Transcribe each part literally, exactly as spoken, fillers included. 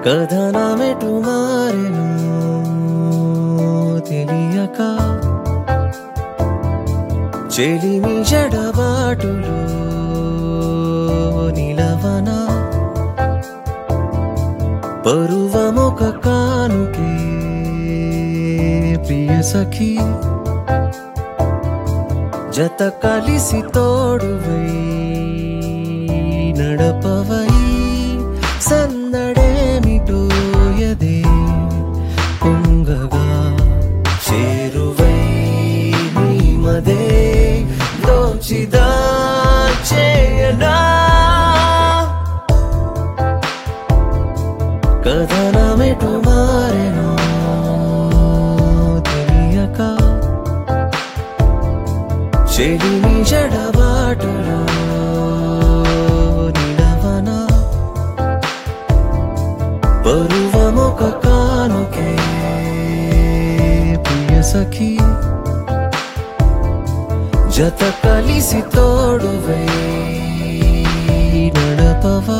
కథనమెటు మారెను తెలియక చెలిమి జడబాటులో నిలవనా పరువమొక కానుకే ప్రియ సఖీ జత కలిసి తోడువై నడపవై సందడేమిటో యదే పొంగగా చేరువై నీమదే దోచిదా చేయనా కథనమెటు మారెను తెలియక చెలిమి జడబాటులో నిలవనా పరువమొక కానుకే ప్రియ సఖీ జత కలిసి తోడువై నడపవా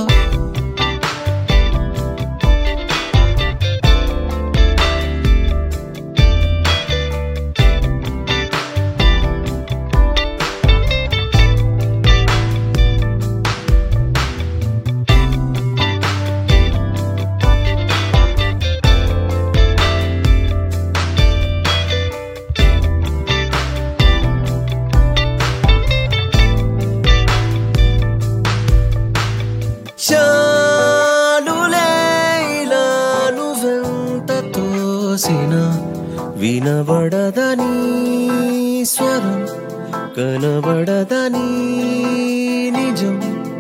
చాలులే ఇలా నువ్వెంత తోసిన వినబడదని స్వరం కనబడదని నిజం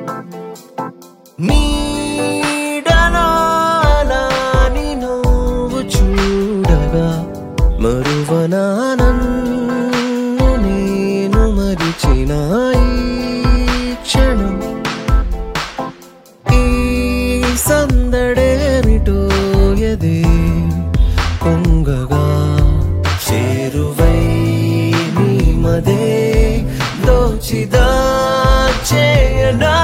నీడనాని నువ్వు చూడగా మరువనా నన్ను నేను మరిచిన ఈ క్షణం సందడేమిటో యదే పొంగగా చేరువై నీమదే దోచిదా చేయనా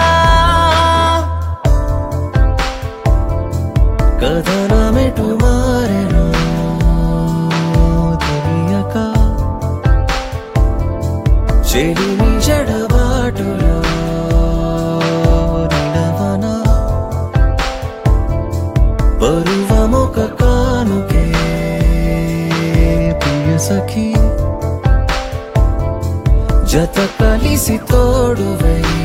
కథనమెటు మారెను తెలియక చెలిమి జడబాటులో నిలవనా పరువమొక కానుకే ప్రియ సఖీ జత కలిసి తోడువై